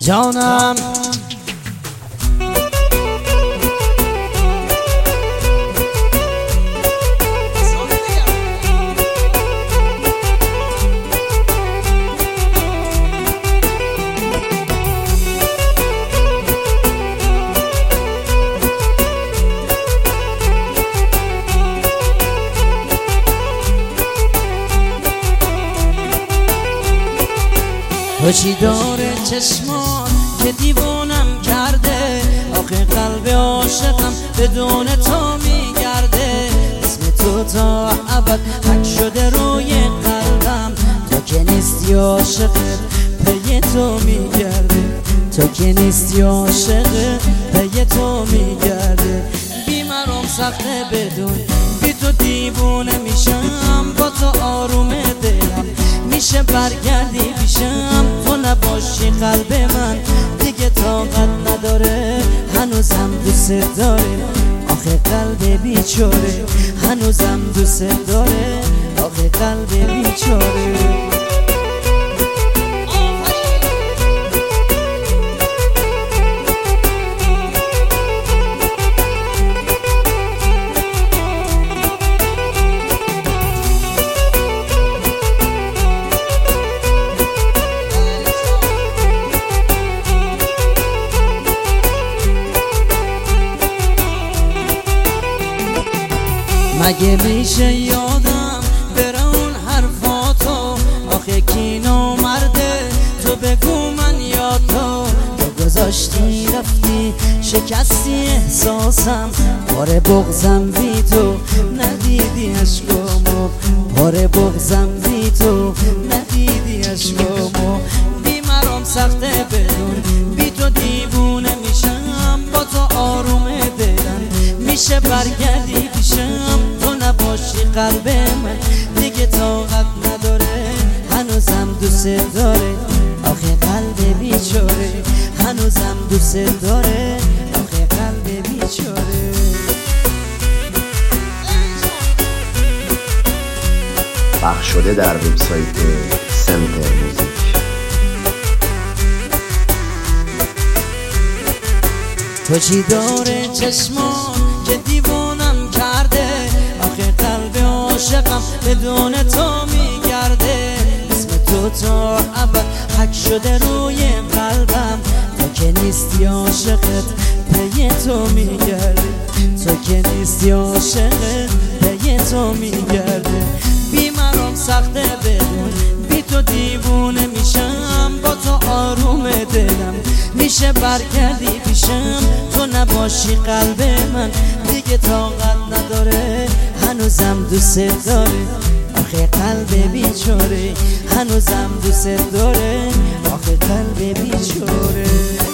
جانم خوشی داره چشمان که دیوانم کرده، آخه قلب عاشقم بدون تو میگرده. اسم تو تا ابد حک شده روی قلبم، تو که نیستی عاشقت پی تو میگرده، تو که نیستی عاشقت پی تو میگرده. بیمارم سخته بدون بی تو دیوونه میشم، با تو آروم دلم میشه برگردی پیشم. تو نباشی قلب من دیگه طاقت نداره، هنوزم دوست داره آخه قلب بیچاره، هنوزم دوست داره آخه قلب بیچاره. مگه میشه یادم بره اون حرفاتو؟ آخه کی نامرده تو بگو من یا تو گذاشتی رفتی شکستی احساسم، باره بغزم بی تو ندیدی عشقامو، باره بغزم بی تو ندیدی عشقامو. بیمارم سخته بدون بی تو دیوونه میشم، با تو آروم دلم میشه برگردی پیشم. تو نباشی قلب من دیگه طاقت نداره، هنوزم دوست داره آخه قلب بیچاره، هنوزم دوست داره آخه قلب بیچاره. پخش شده در وبسایت سنتر موزیک. تو چی داره چشمان که دیوانم کرده، آخه قلب عاشقم بدون تو میگرده. اسم تو تا ابد حک شده روی قلبم، تو که نیستی عاشقت پی تو میگرده، تو که نیستی عاشقت پی تو میگرده. بیمارم سخته بدون بی تو دیوونه میشم، با تو آروم دلم میشه برگردی پیشم. تو نباشی قلب من دیگه طاقت نداره، هنوزم دوست داره آخه قلب بیچاره، هنوزم دوست داره آخه قلب بیچاره.